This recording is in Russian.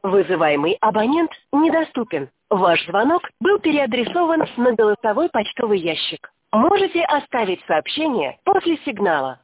Вызываемый абонент недоступен. Ваш звонок был переадресован на голосовой почтовый ящик. Можете оставить сообщение после сигнала.